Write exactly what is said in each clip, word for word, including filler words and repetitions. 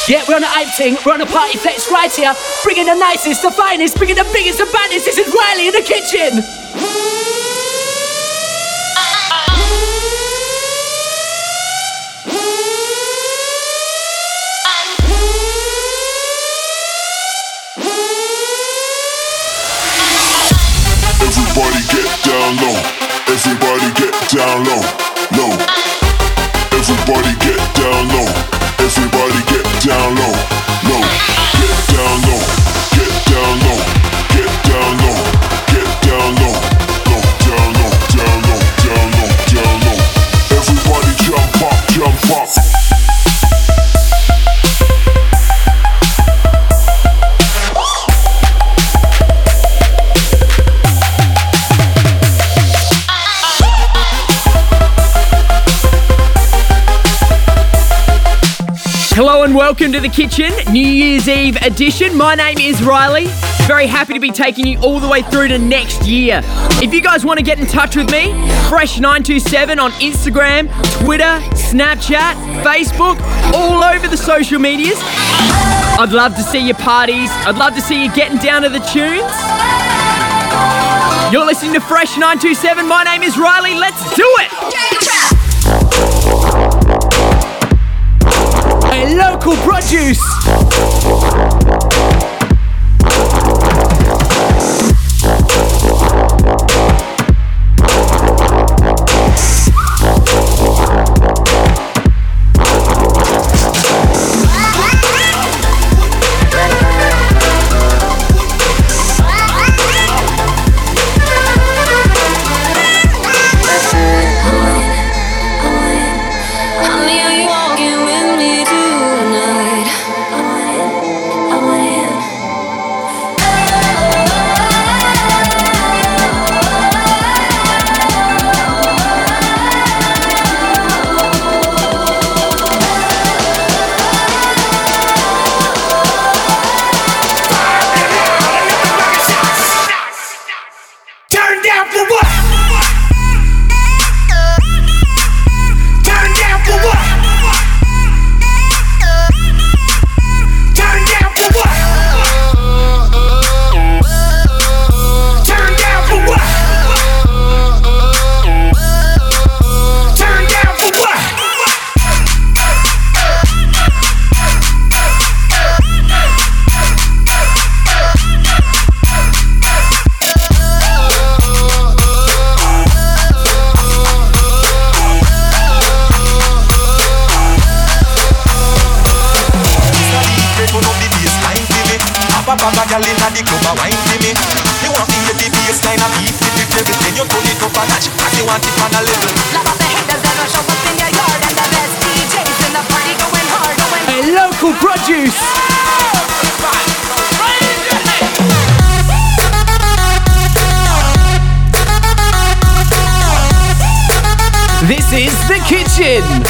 Yeah, we're on a hype ting, we're on a party flex right here. Bringing the nicest, the finest, bringing the biggest, the baddest. This is Riley in the kitchen. Everybody get down low. Everybody get down low, low. Everybody get down low. Everybody get down low, low. Get down low. Get down low. Get down low. Get down low. Low. Down low. Down low. Down low. Down low. Everybody jump up. Jump up. Hello and welcome to The Kitchen, New Year's Eve edition. My name is Riley. Very happy to be taking you all the way through to next year. If you guys want to get in touch with me, Fresh nine two seven on Instagram, Twitter, Snapchat, Facebook, all over the social medias. I'd love to see your parties. I'd love to see you getting down to the tunes. You're listening to Fresh nine two seven. My name is Riley. Let's do it! A local produce. This is The Kitchen.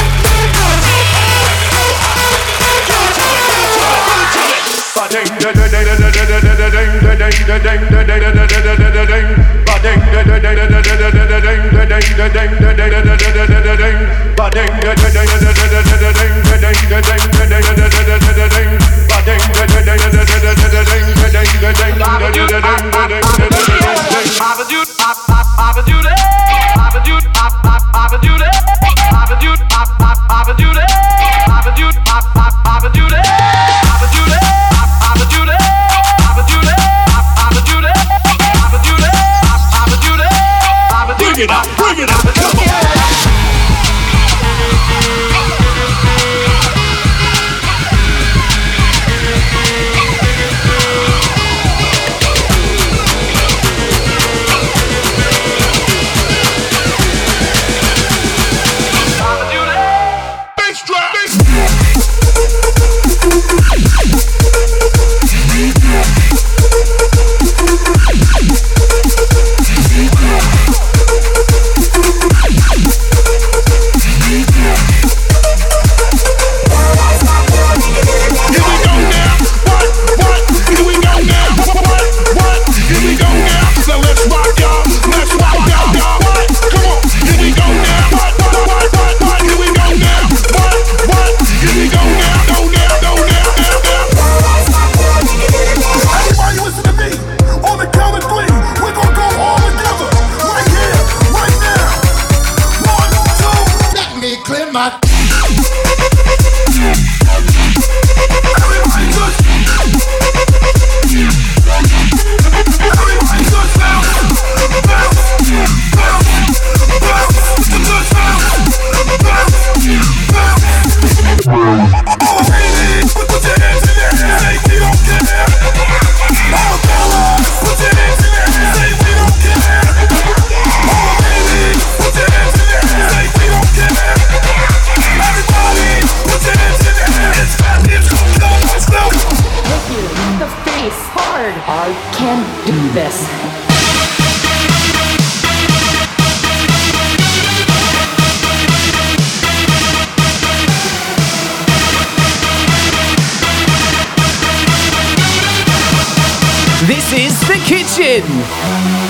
Da da da I can't do this. This is The Kitchen.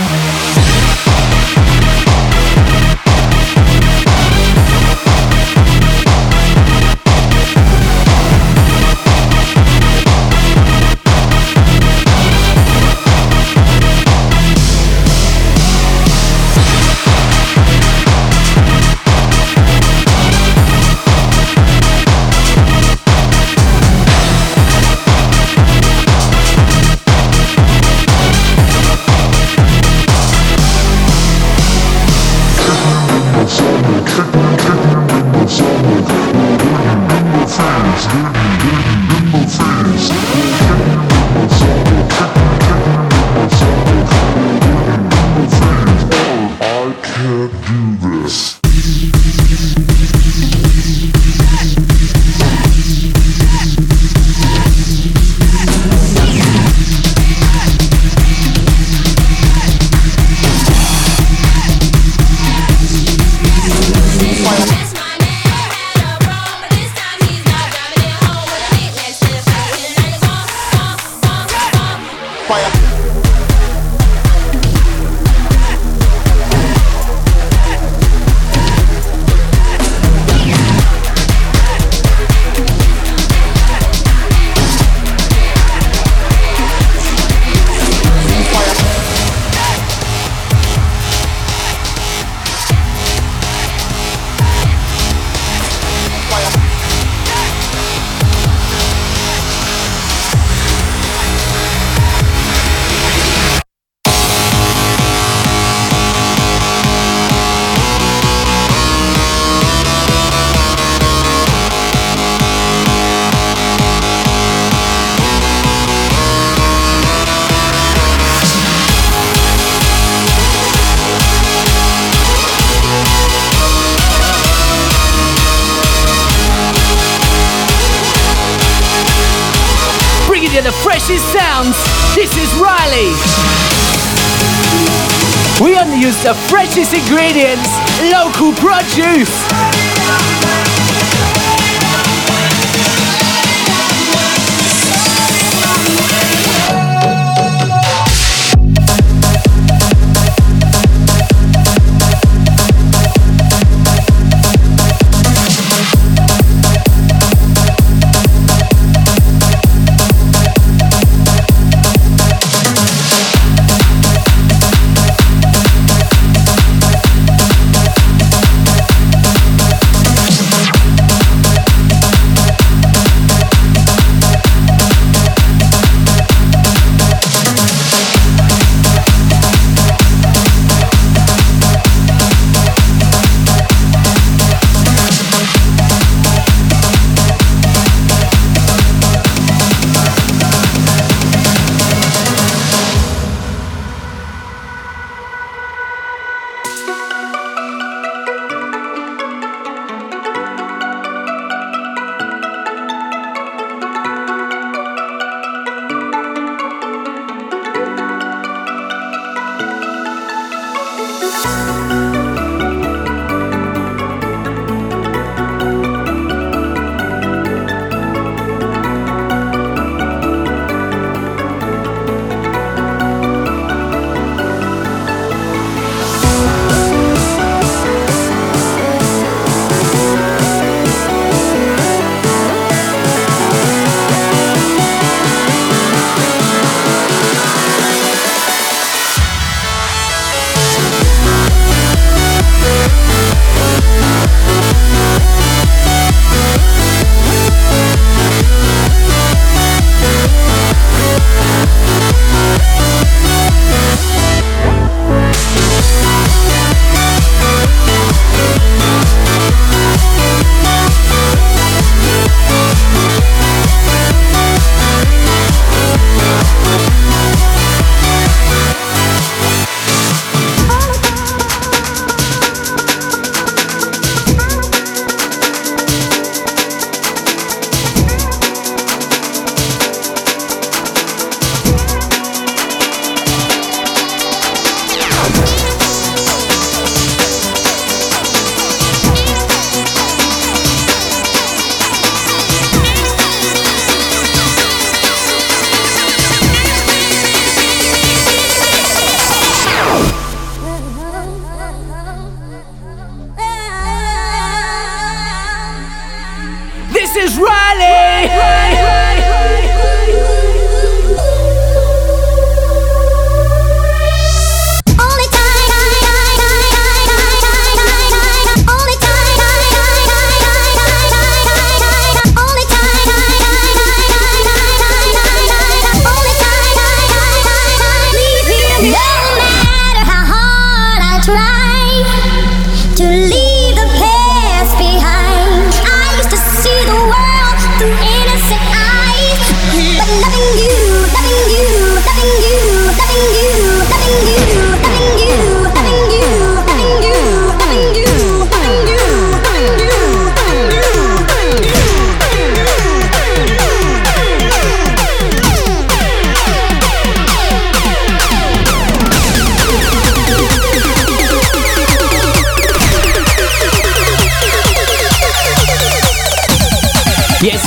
The freshest sounds. This is Riley. We only use the freshest ingredients, local produce.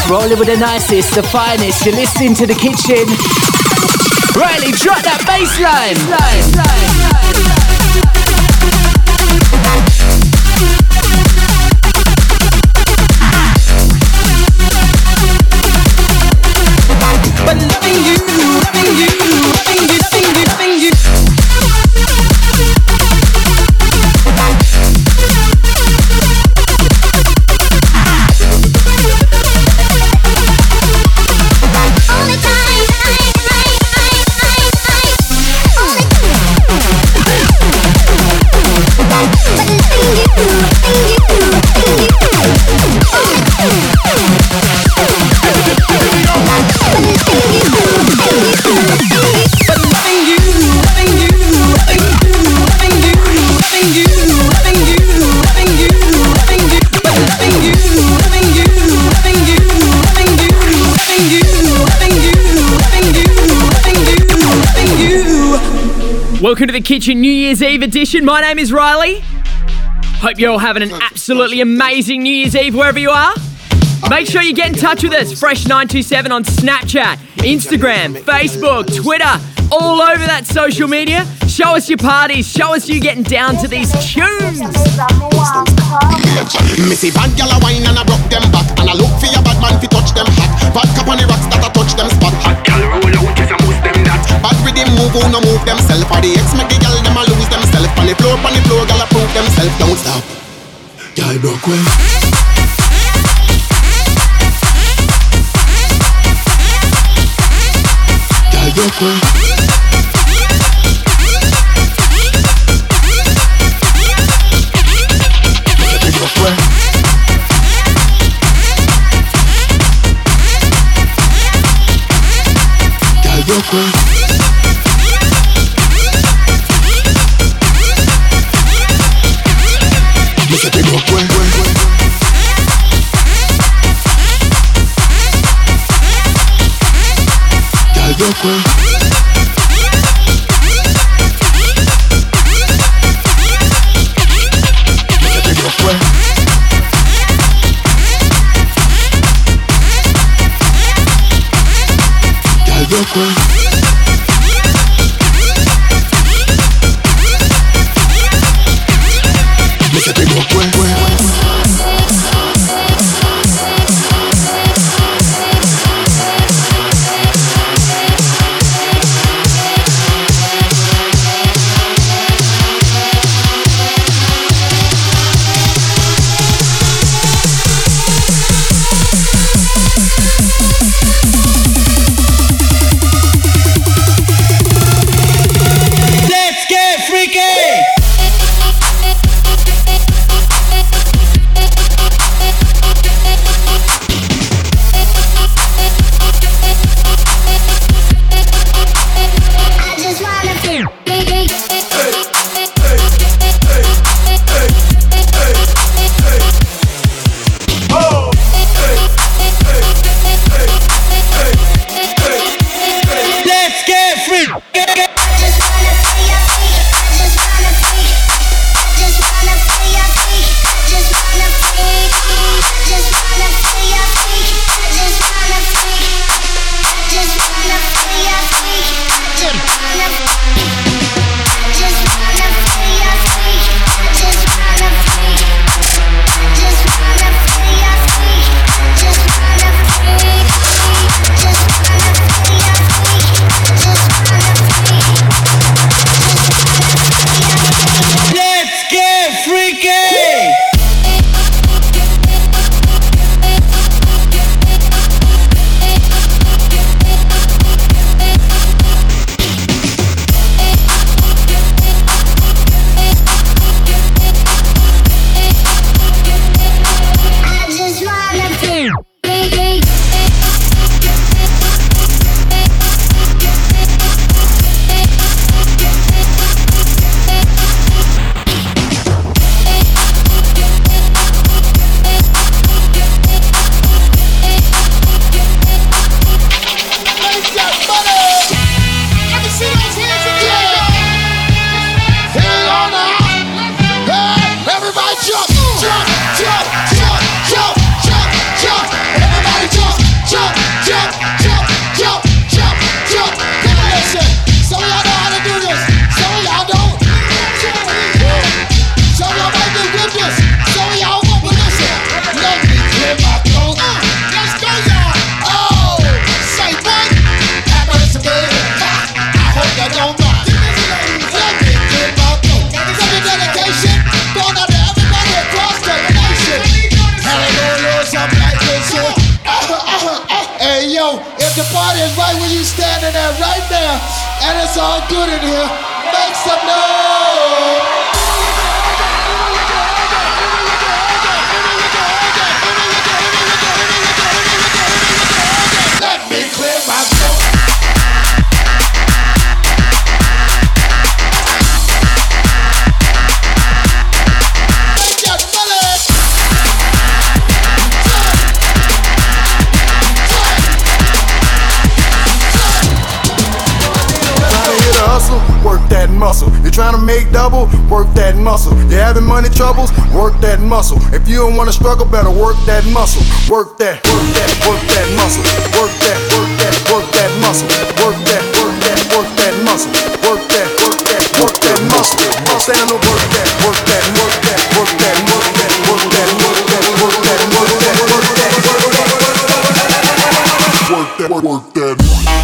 Rolling with the nicest, the finest. You're listening to The Kitchen. Riley, drop that bass line. line, line, line, line. But loving you, loving you, loving you, loving you, loving you. All the time, all the but loving you, loving you, loving you. Welcome to the Kitchen New Year's Eve edition. My name is Riley. Hope you're all having an absolutely amazing New Year's Eve wherever you are. Make sure you get in touch with us, Fresh nine two seven on Snapchat, Instagram, Facebook, Twitter, all over that social media. Show us your parties, show us you getting down to these tunes. Missy bad gyal a wine and I broke them back, and I look for your bad man fi touch them hot. Bad cap on the rocks that I touch them spot. Hot gyal roll out if you move them that. Bad with them move who no move themself. Or the ex make the gyal them a lose themself. On the floor, on the floor, gyal a prove themself. Don't stop, gyal broke well. Gyal broke well. Brooklyn. Look at the Brooklyn. Girl, Brooklyn. Look at the Brooklyn. Girl, Brooklyn. Look at the Brooklyn. But the party is right where you standing at right now. And it's all good in here. Make some noise! Let me clear my throat. Work that muscle. You're trying to make double, work that muscle. You're having money troubles, work that muscle. If you don't want to struggle, better work that muscle. Work that, work that, work that muscle. Work that, work that, work that muscle. Work that, work that, work that muscle. Work that, work that, work that muscle. Stand up, work that, work that, work that, work that, work that, work that, work that, work that, work that, work that, work that, work that, work that.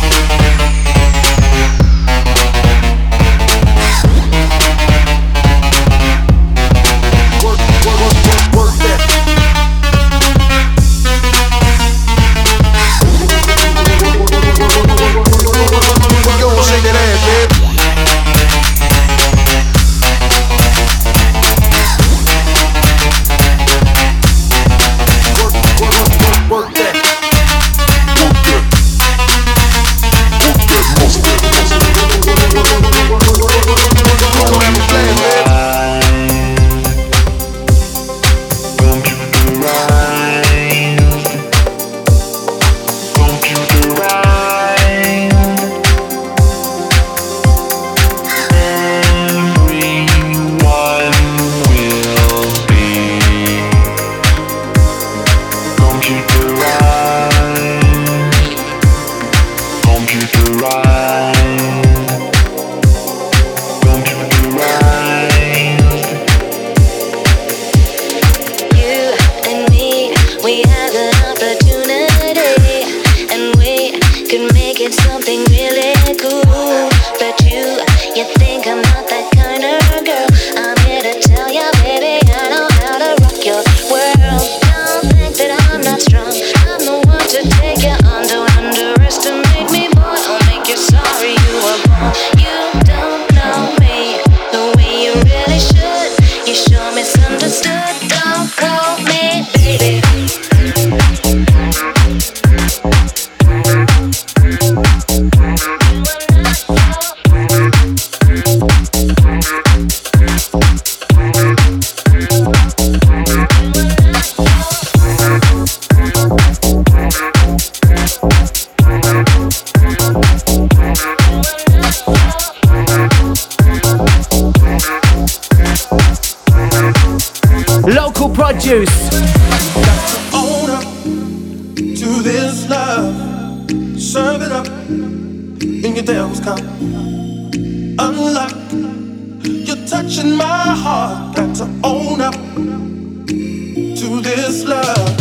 Produce. Own up to this love. Serve it up in your devil's cup. Unlock. You're touching my heart. Got to own up to this love.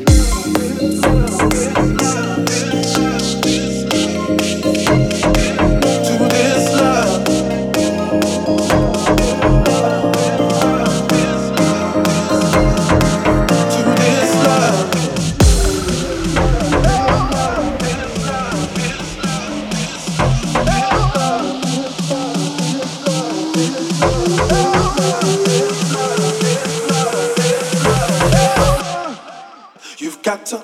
Got to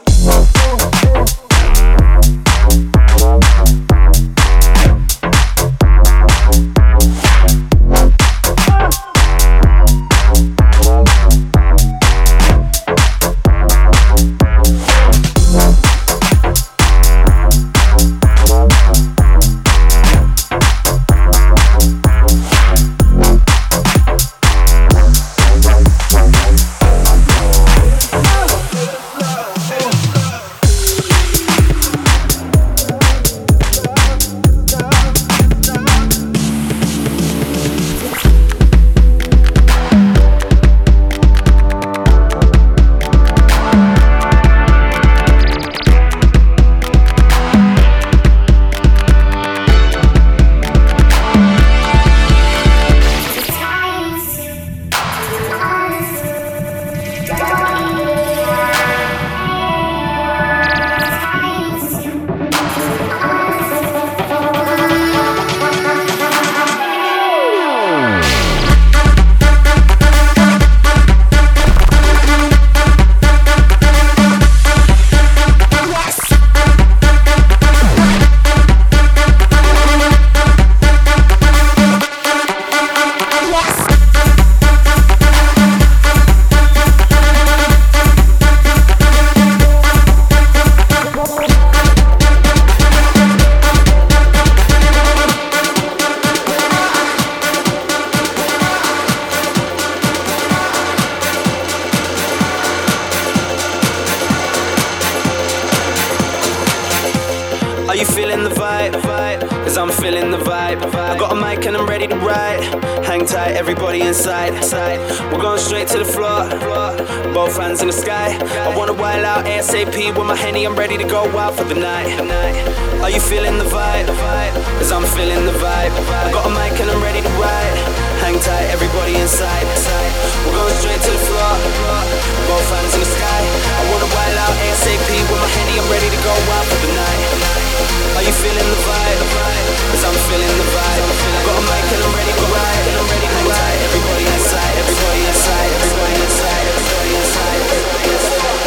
feeling the vibe. I got a mic and I'm ready to ride. Hang tight, everybody inside. We're going straight to the floor, both hands in the sky. I wanna wild out ASAP with my Henny, I'm ready to go wild for the night. Are you feeling the vibe? Cause I'm feeling the vibe. I got a mic and I'm ready to ride. Hang tight, everybody inside. We're going straight to the floor, both hands in the sky. I wanna wild out ASAP with my Henny, I'm ready to go wild for the night. Are you feeling the vibe? Cause I'm feeling the vibe. I got a mic and I'm ready to ride. And I'm ready to ride. Everybody inside, everybody inside, everybody inside, everybody inside, everybody inside.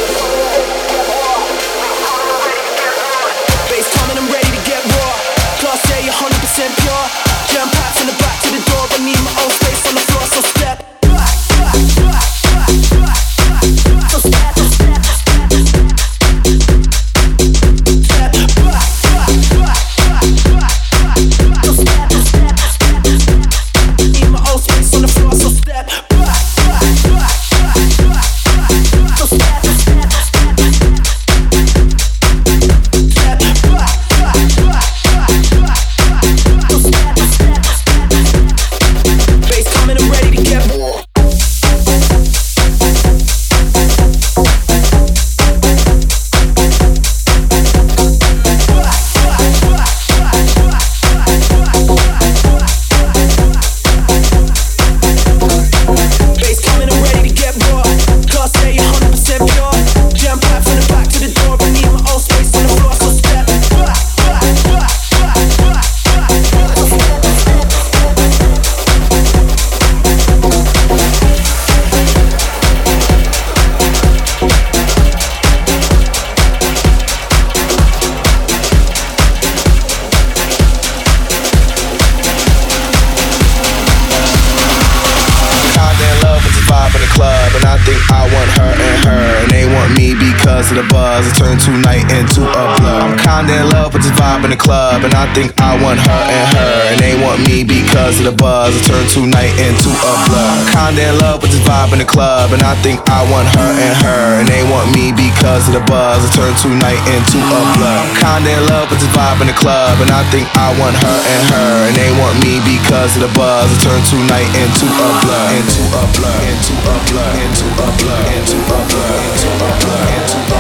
Bass coming, I'm ready to get raw. Class A, one hundred percent pure. Jam packs in the back to the door. I need my own space on the floor, so step back, back, back, back, back. So step, so step, so step. Step back, back, back, back, back. So step, so step, so step. Need my own space on the floor, so step back, back, back, back, back. So step, so step, so step. Step back, back, back, back, back. So step, so step, so step. Bass coming, I'm ready to get more. The buzz, it turned tonight into a blur. I'm kinda in love with this vibe in the club, and I think I want her and her, and they want me because of the buzz, it turned tonight into a blur. I'm kinda in love with this vibe in the club, and I think I want her and her, and they want me because of the buzz, it turned tonight into a blur. I'm kinda in love with this vibe in the club, and I think I want her and her, and they want me because of the buzz, it turned tonight into a blur, into a blur, into a blur, into a blur, into a blur, into a blur, into a blur.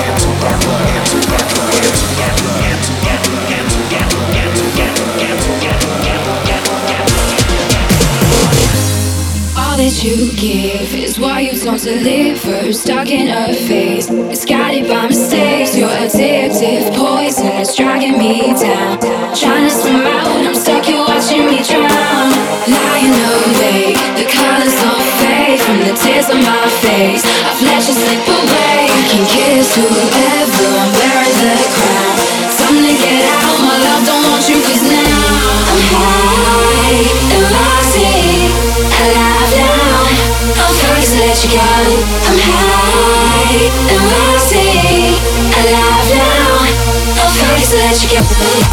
All that you give is what you don't deliver. Stuck in a phase, it's guided by mistakes. Your addictive poison is dragging me down. Trying to swim out, I'm stuck, you're watching me drown. Lying awake, the colors don't fade from the tears on my face. I've let you slip away. I can kiss whoever, I'm wearing the crown. Time to get out, my love, don't want you, cause now I'm high and rising, alive now. I'm afraid to let you go. I'm high and rising, alive now. I'm afraid to let you go.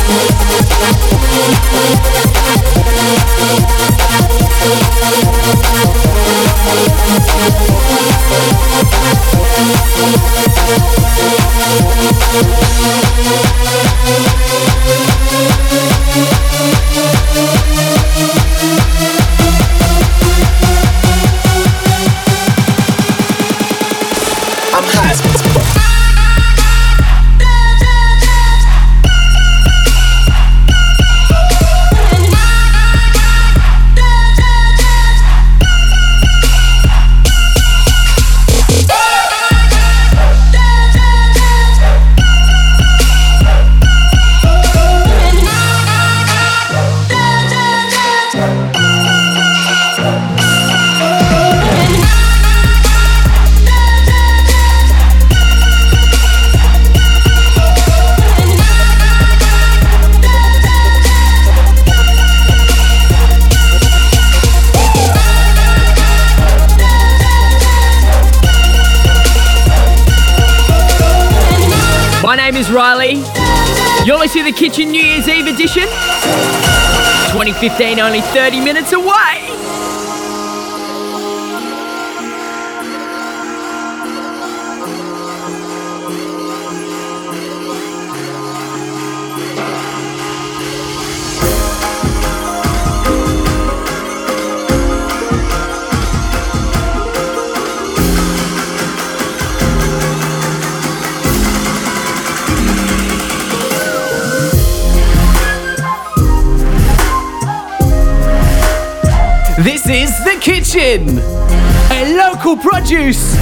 I'm high as fuck. My name is Riley. You're listening to the Kitchen New Year's Eve edition. twenty fifteen, only thirty minutes away. This is The Kitchen, a local produce.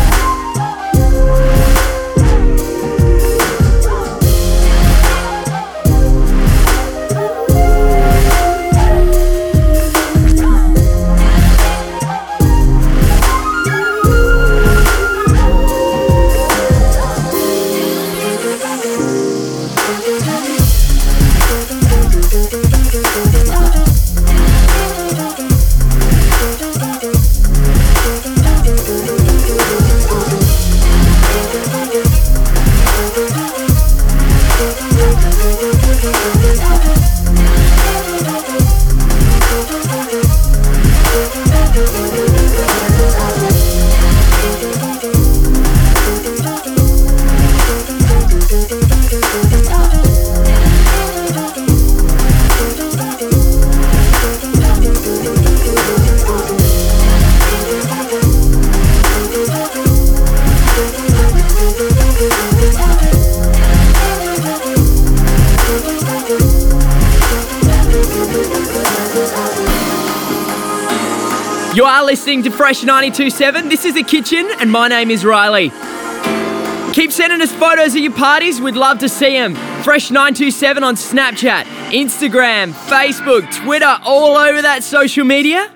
You are listening to Fresh ninety-two point seven. This is The Kitchen, and my name is Riley. Keep sending us photos of your parties. We'd love to see them. Fresh nine two seven on Snapchat, Instagram, Facebook, Twitter, all over that social media.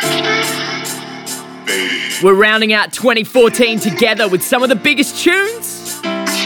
We're rounding out twenty fourteen together with some of the biggest tunes.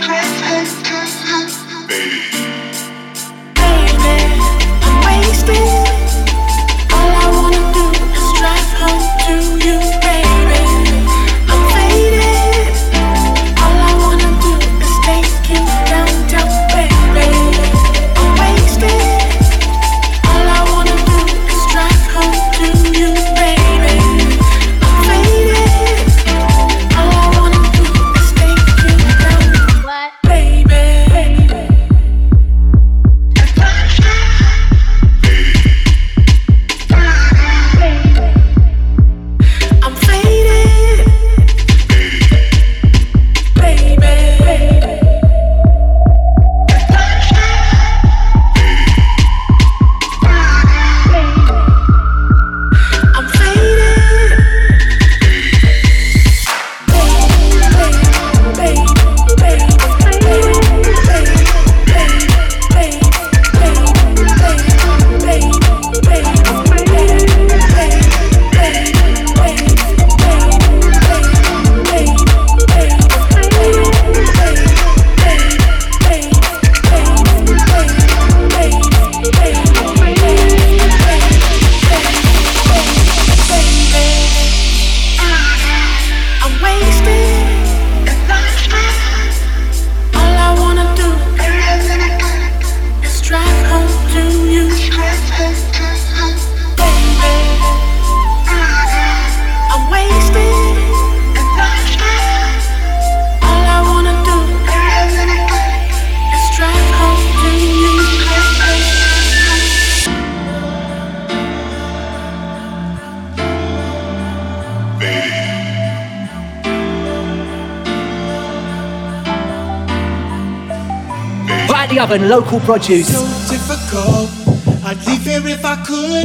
The oven, local produce. So difficult, I'd leave here if I could.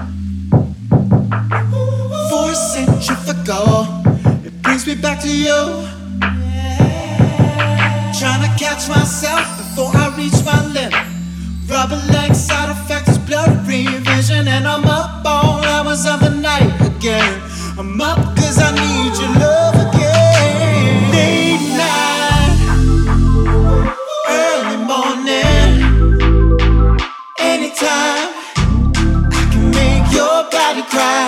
For centrifugal, it brings me back to you. Trying to catch myself before I reach my limit. Rubber legs, side effects, blurry vision, and I'm up all hours of the night again. I'm up cause I need your love again. Late night, early morning, anytime I can make your body cry.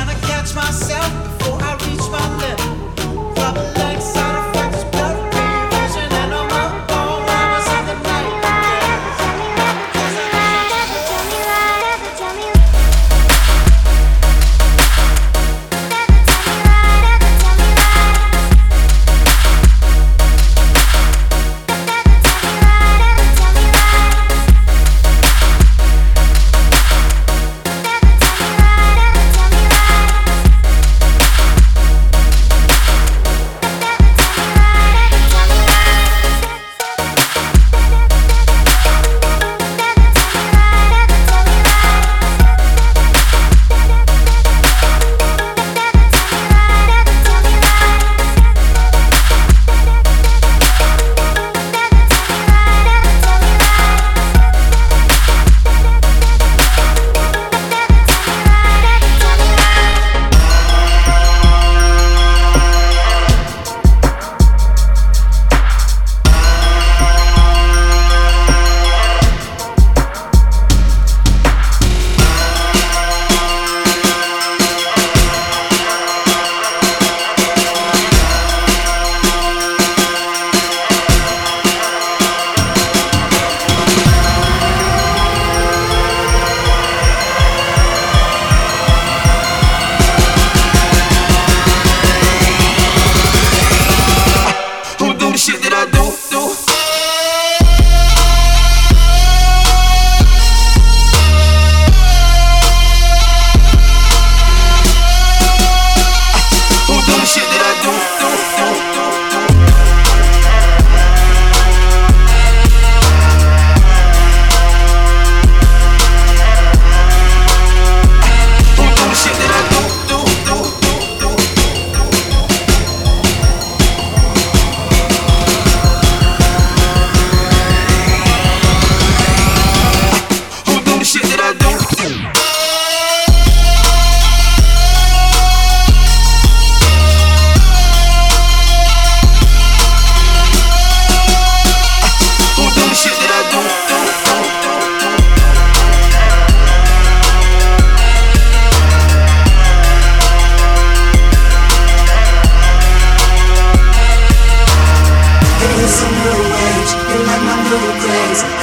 Myself before I reach my limit. Rubber like side effects, blood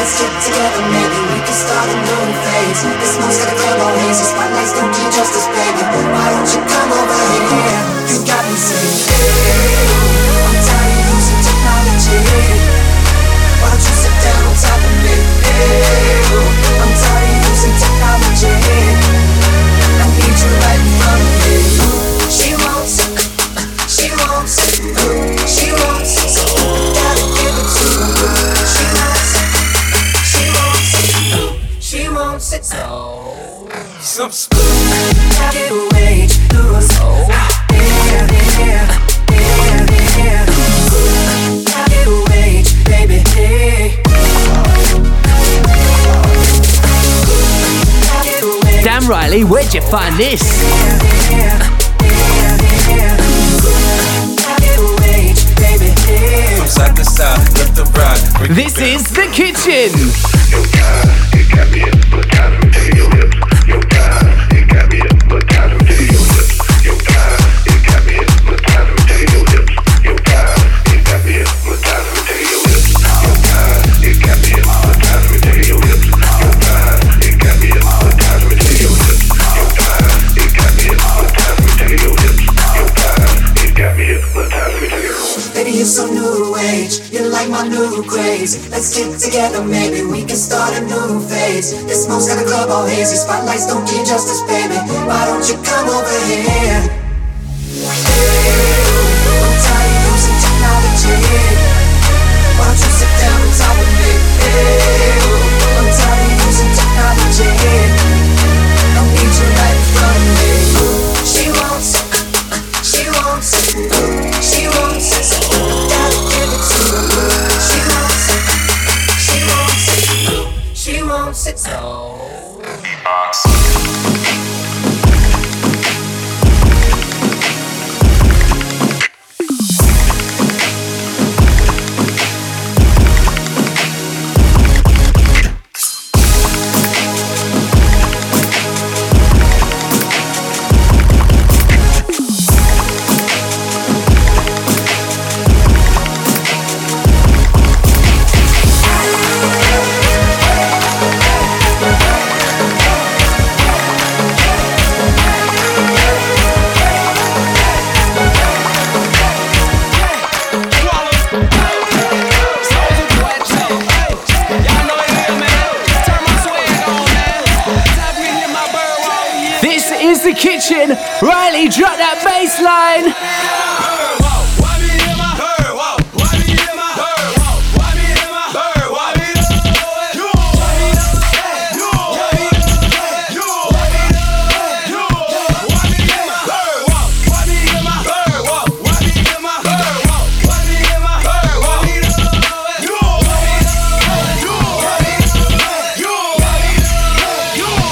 Let's get together, maybe we can start a new phase. This smoke's got a club all hazy, spotlights don't do justice, baby. Why don't you come over here? You got me saying, hey, I'm tired of using technology. Why don't you sit down on top of me? Hey, I'm tired of using technology. I need you right in front of me. She wants it, she wants it, she wants it, so gotta give it to her. She wants it, she wants it, she wants it, so some spoon. Gotta get away, lose. Yeah, yeah, yeah, yeah. Gotta get away, baby. Hey. Damn, Riley, where'd you find this? From side to side, left to right. This is The Kitchen. Your God, it got me hypnotized to your lips. Your God, it got me hypnotized to your lips. Your God, it got me hypnotized to your lips. Your God, it got me hypnotized to your lips. Your God, it got me hypnotized to your lips. Your God, it got me hypnotized to your lips. Your God, it got me hypnotized to your lips. Your God, it got me hypnotized to your lips. Baby, you're so new age, you're like my new craze. Let's get together, maybe we can start a new phase. This smoke's got a club all hazy, spotlights don't do justice, baby. Why don't you come over here? Hey, I'm tired of using technology. Why don't you sit down on top of me? Hey, I'm tired of using technology. I need you right in front of me. She wants it, she wants it, she wants it, so gotta give it to her. She wants it, she wants it, she wants it, so The Kitchen. Riley, drop that bass line.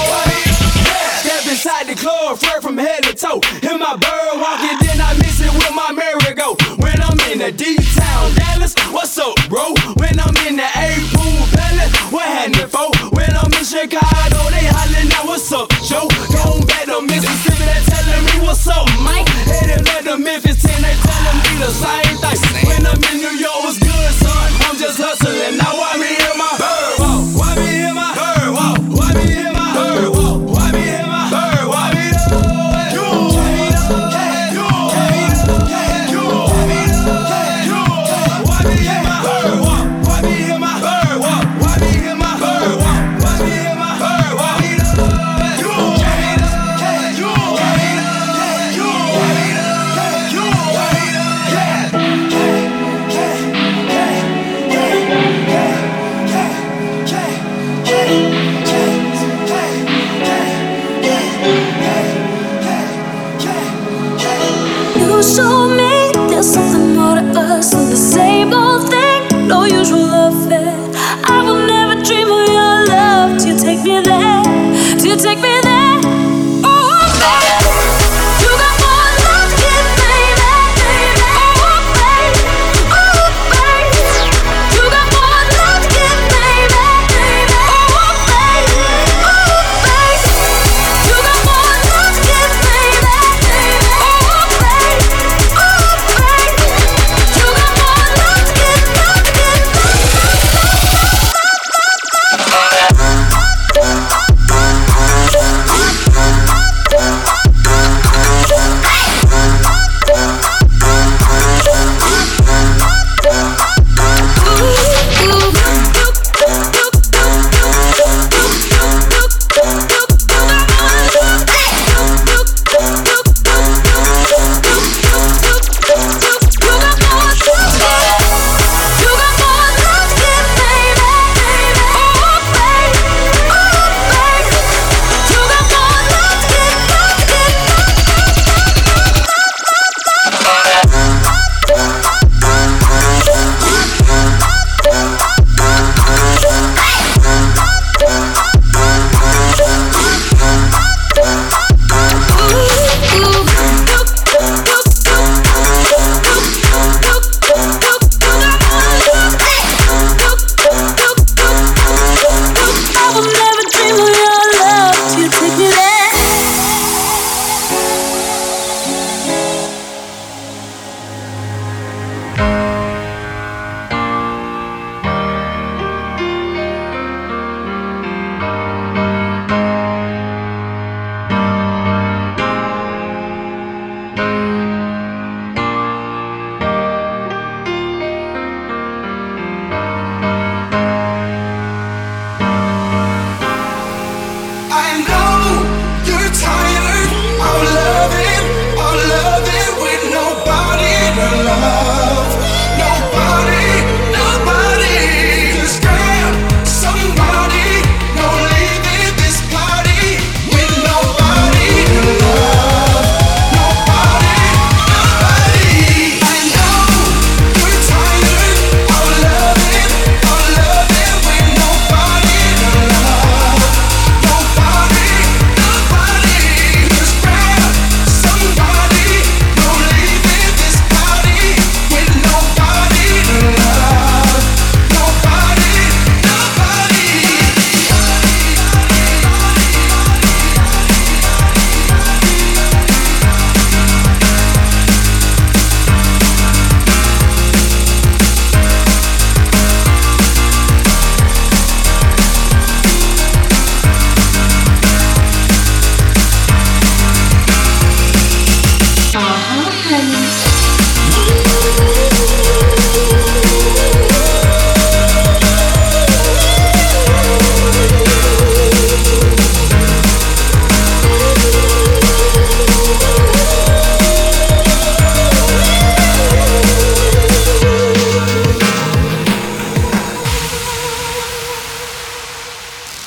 Flirt from head to toe. In my bird walking, then I mix it with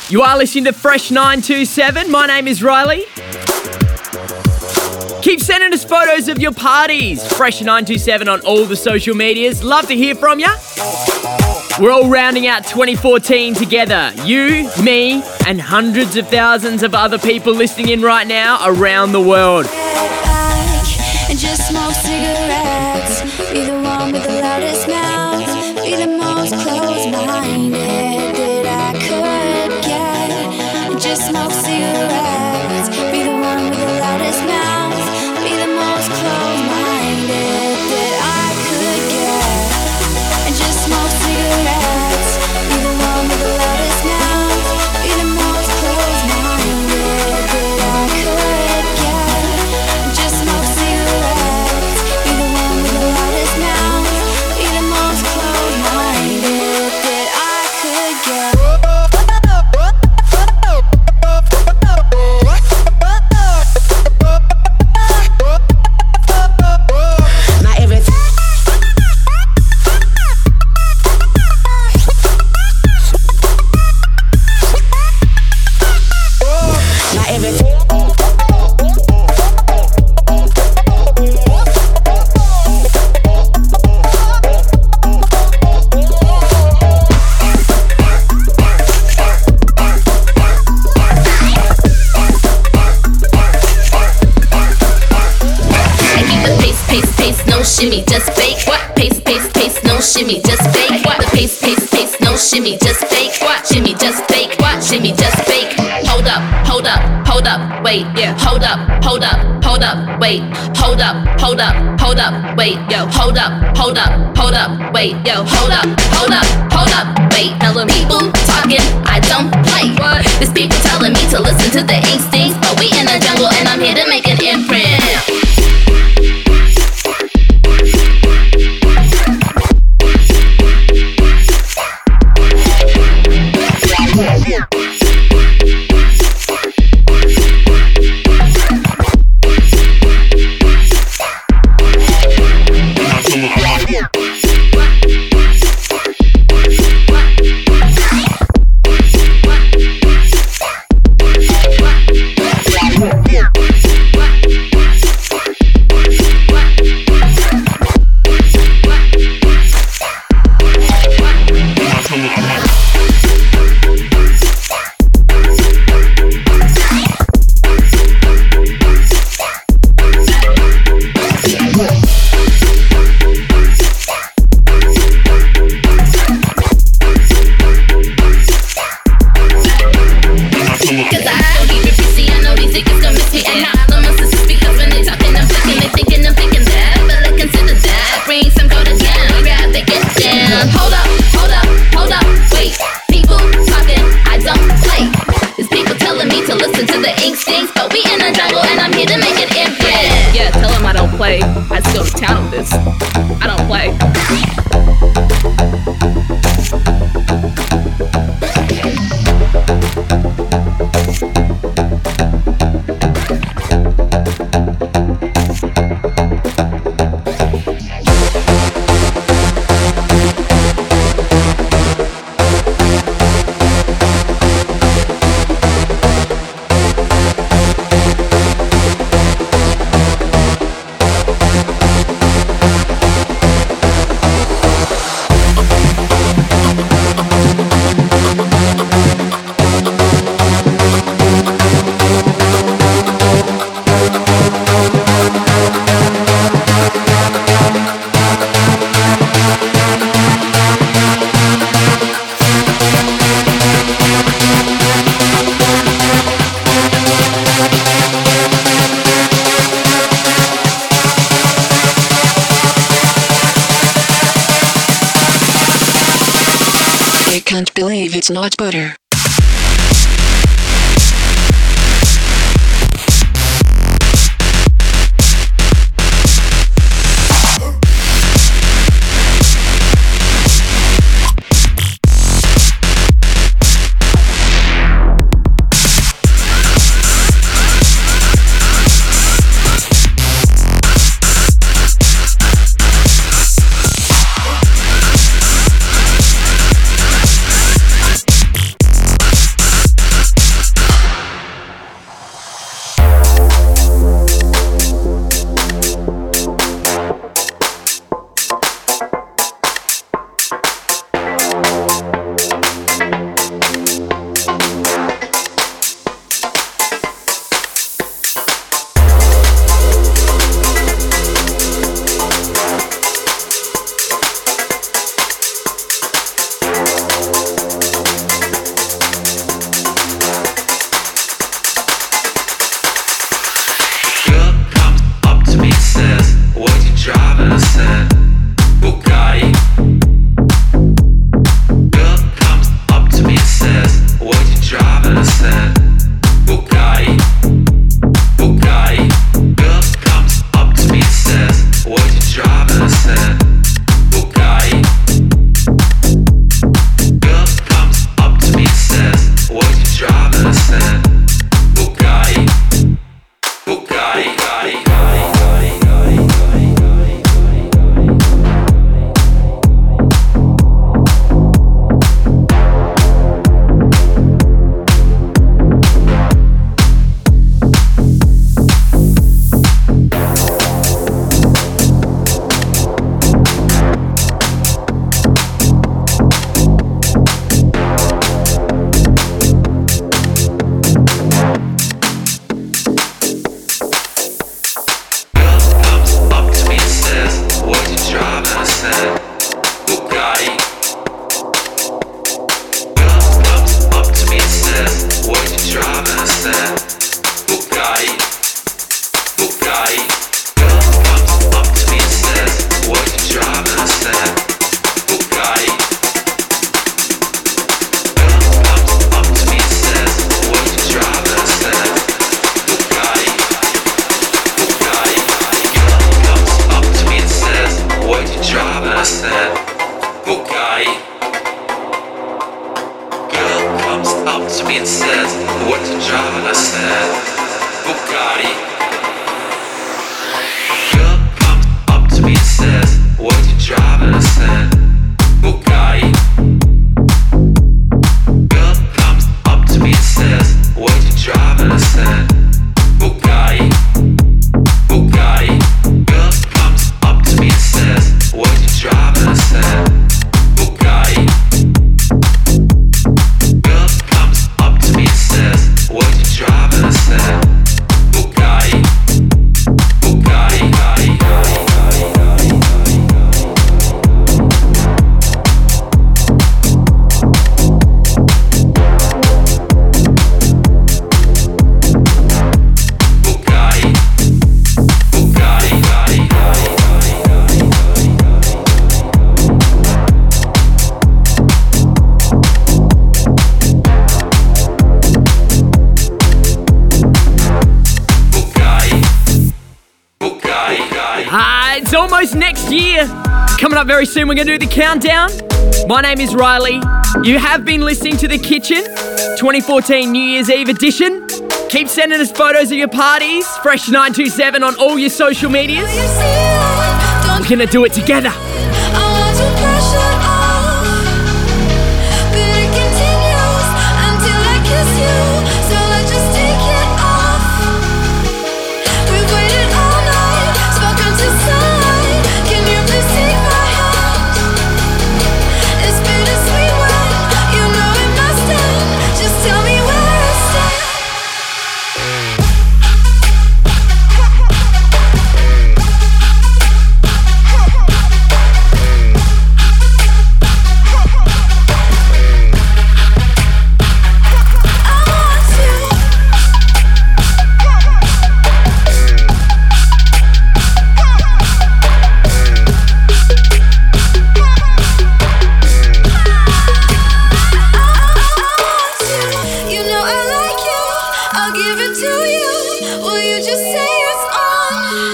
You are listening to Fresh nine two seven. My name is Riley. Keep sending us photos of your parties. Fresh nine two seven on all the social medias. Love to hear from you. We're all rounding out twenty fourteen together. You, me, and hundreds of thousands of other people listening in right now around the world. And just smoke cigarettes. Be the one with the loudest mouth. Be the most close-minded that I could get. And just smoke cigarettes. Be the one with the loudest mouth. Be the most close-minded that I could get. And just smoke cigarettes. Be the one with the loudest mouth. Be the most close-minded that I could get. And just smoke cigarettes. Be the one with the loudest mouth. Be the most close-minded that I could get. Not everything. Not everything. No shimmy, just fake. What? Pace, pace, pace, no shimmy, just fake. What? The pace, pace, pace, no shimmy, just fake. What? Shimmy, just fake. What? Shimmy, just fake. Hold up, hold up, hold up, wait. Yeah. Hold up, hold up, hold up, wait. Hold up, hold up, hold up, wait. Yo. Hold up, hold up, hold up, wait. Yo. Hold up, hold up, hold up, wait. Hella people talking, I don't play. What? There's people telling me to listen to the instincts, but we in the jungle and I'm here to make an imprint. Can't believe it's not butter. Bugatti. Girl comes up to me and says, what to drive? And I said, Bugatti. Girl comes up to me and says, what to drive? And I said, Bugatti. Girl comes up to me and says, what to drive? And I said, Bugatti. Bugatti. Girl comes up to me and says, what to drive? And I said, Bugatti. Girl comes up to me and says, what to drive? And I said, Bugatti. Bugatti. Ah, it's almost next year. Coming up very soon, we're going to do the countdown. My name is Riley. You have been listening to The Kitchen, twenty fourteen New Year's Eve edition. Keep sending us photos of your parties. Fresh nine two seven on all your social medias. We're going to do it together.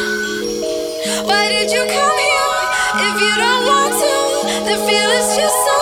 Why did you come here if you don't want to? The feeling's just so